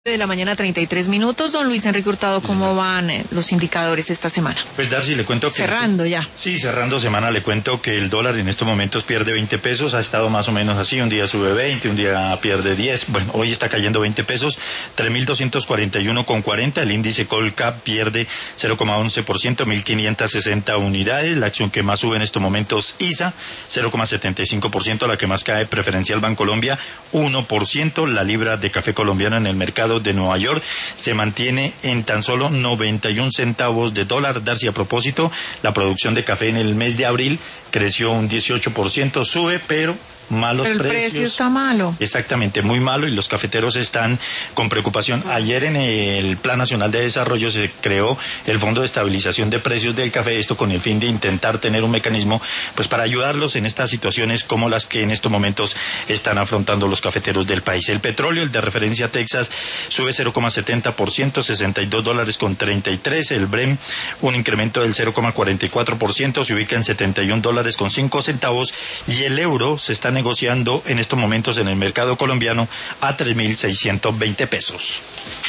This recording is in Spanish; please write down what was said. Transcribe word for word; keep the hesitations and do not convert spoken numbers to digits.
De la mañana, treinta y tres minutos. Don Luis Enrique Hurtado, ¿cómo van eh, los indicadores esta semana? Pues Darcy, le cuento que... Cerrando ya. Sí, cerrando semana, le cuento que el dólar en estos momentos pierde veinte pesos, ha estado más o menos así, un día sube veinte, un día pierde diez, bueno, hoy está cayendo veinte pesos, tres mil doscientos cuarenta y uno con cuarenta, el índice Colcap pierde cero coma once por ciento, mil quinientas sesenta unidades, la acción que más sube en estos momentos I S A, cero coma setenta y cinco por ciento, la que más cae Preferencial Bancolombia, uno por ciento, la libra de café colombiano en el mercado de Nueva York se mantiene en tan solo noventa y un centavos de dólar. Darcy, a propósito, la producción de café en el mes de abril creció un dieciocho por ciento, sube, pero malos pero el precios. precio está malo. Exactamente, muy malo, y los cafeteros están con preocupación. Ayer en el Plan Nacional de Desarrollo se creó el Fondo de Estabilización de Precios del Café, esto con el fin de intentar tener un mecanismo pues para ayudarlos en estas situaciones como las que en estos momentos están afrontando los cafeteros del país. El petróleo, el de referencia Texas, sube cero coma setenta por ciento, sesenta y dos dólares con treinta y tres. El Brent, un incremento del cero coma cuarenta y cuatro por ciento, se ubica en setenta y un dólares con cinco centavos, y el euro se está negociando en estos momentos en el mercado colombiano a tres mil seiscientos veinte pesos.